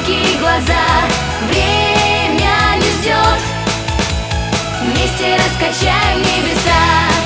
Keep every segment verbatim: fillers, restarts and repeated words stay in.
руки и глаза. Время не ждет, вместе раскачаем небеса.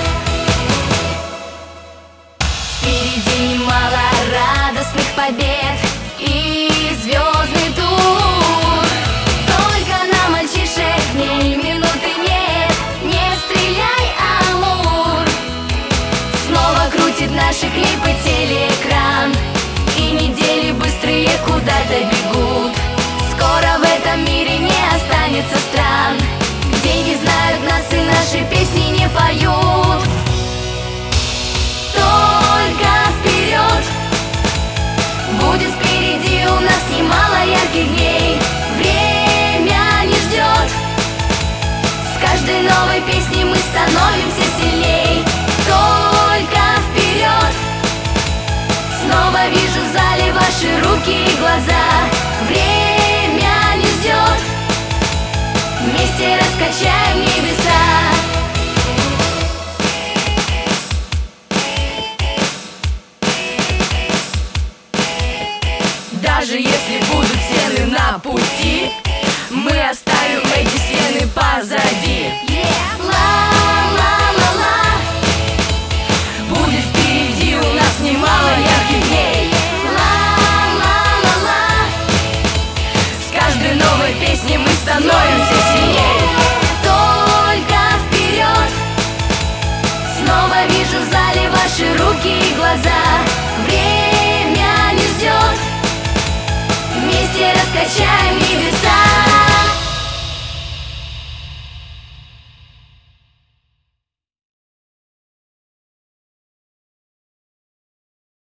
Впереди немало радостных побед и звездный тур. Только на мальчишек дней минуты нет. Не стреляй, Амур. Снова крутит наши клипы телеэкран, и недели быстрые куда-то бегут. Скоро в этом мире не останется стран, где не знают нас и наши песни не поют. Только вперед, будет впереди у нас немало ярких дней. Время не ждет, с каждой новой песней мы становимся сильней. Только вперед, снова вижу в зале ваши руки и глаза. Время не ждет, вместе раскачаем небеса. Даже если будут стены на пути, мы оставим эти стены позади. Ла-ла-ла-ла, будет впереди у нас немало ярких дней. Ла-ла-ла-ла, с каждой новой песней мы становимся сильнее. Только вперед, снова вижу в зале ваши руки и глаза.